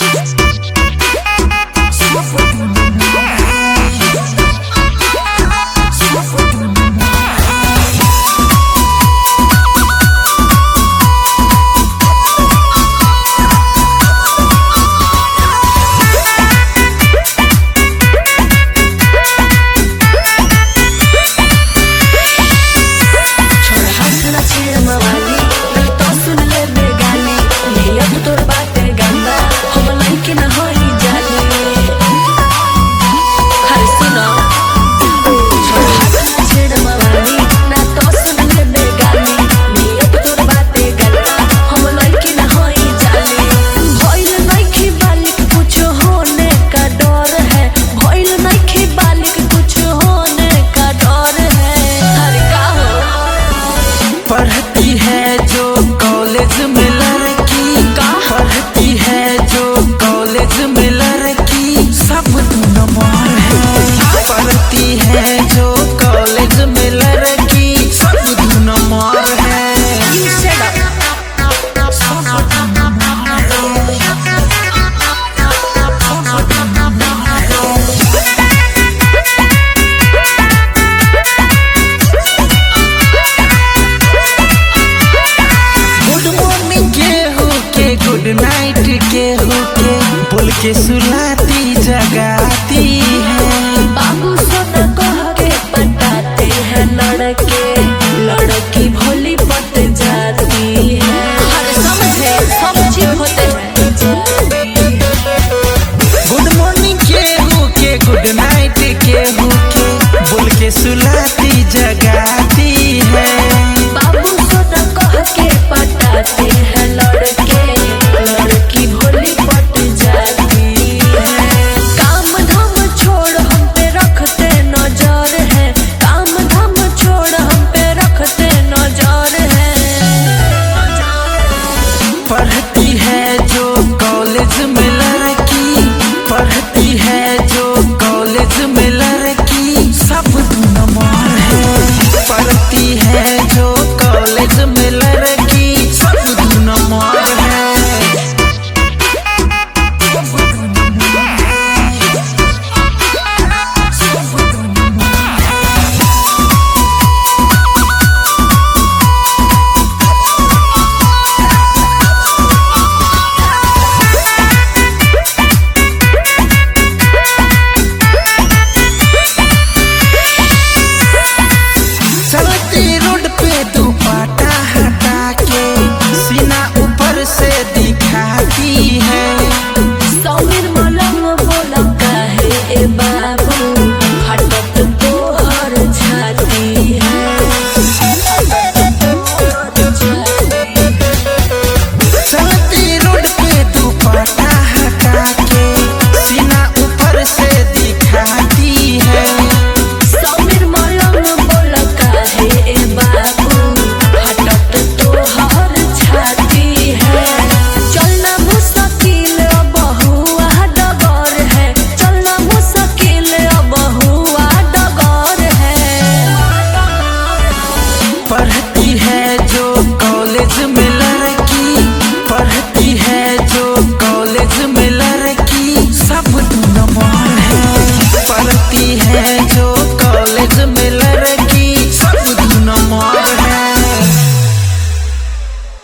पढ़ती है जो कॉलेज में लड़की, पढ़ती है जो कॉलेज में लड़की, सब दो नंबर है। पढ़ती है जो कॉलेज में लड़की, सब दो नंबर है। गुड नाइट के होके बोल के सुलाती जगाती है। बाबू सोना कह के पटाते हैं लड़के, लड़की भोली पट जाती है। हर समझे सब चीज होते हैं। गुड मॉर्निंग के होके गुड नाइट के होके बोल के सुलाती जगाती है। बाबू सोना कह के पटाते हैं लड़के, लड़की भोली पट जाती है। काम धाम छोड़ हम पे रखते नजर है, काम धाम छोड़ हम पे रखते नजर है। पढ़ती है जो कॉलेज